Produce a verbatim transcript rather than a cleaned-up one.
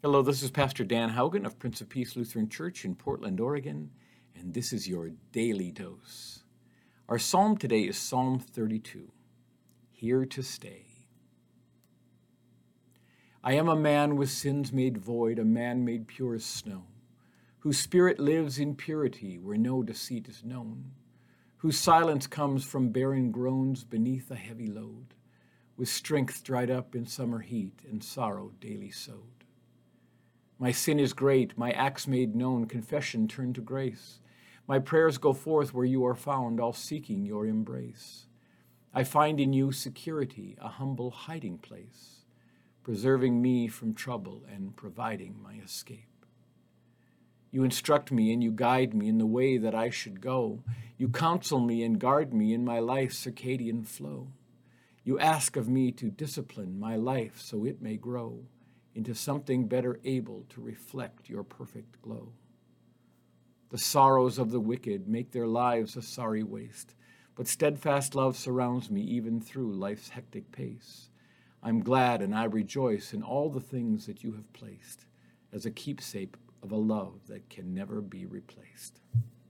Hello, this is Pastor Dan Haugen of Prince of Peace Lutheran Church in Portland, Oregon, and this is your Daily Dose. Our psalm today is Psalm thirty-two, Here to Stay. I am a man with sins made void, a man made pure as snow, whose spirit lives in purity where no deceit is known, whose silence comes from barren groans beneath a heavy load, with strength dried up in summer heat and sorrow daily sowed. My sin is great, my acts made known, confession turned to grace. My prayers go forth where you are found, all seeking your embrace. I find in you security, a humble hiding place, preserving me from trouble and providing my escape. You instruct me and you guide me in the way that I should go. You counsel me and guard me in my life's circadian flow. You ask of me to discipline my life so it may grow into something better able to reflect your perfect glow. The sorrows of the wicked make their lives a sorry waste, but steadfast love surrounds me even through life's hectic pace. I'm glad and I rejoice in all the things that you have placed as a keepsake of a love that can never be replaced.